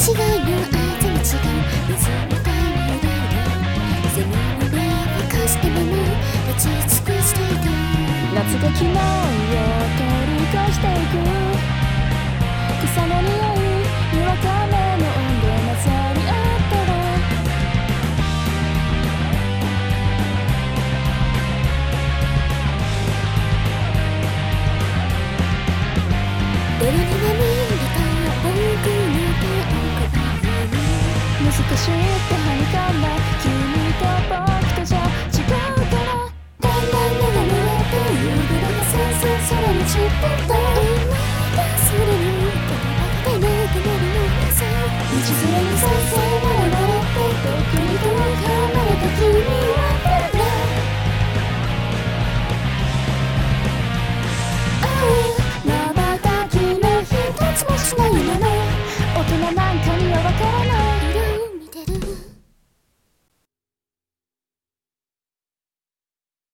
違いのあぜ道が水みたいに揺れるゼミの目をかしても立ち尽くしていた夏が昨日を通り越していく草の匂いにわかめの温度混ざり合ったら泥にまみれた僕の手をかばう難しいってはにかんだ君と僕とじゃ違うからだんだん目が濡れて夕暮れがさんさん空に散ってた今それに言葉が出なくなるのさ道連れにさんさん笑われて僕に遠く離れた君は誰だ瞬きの一つもしないもの大人なんかにはわからない色を見てる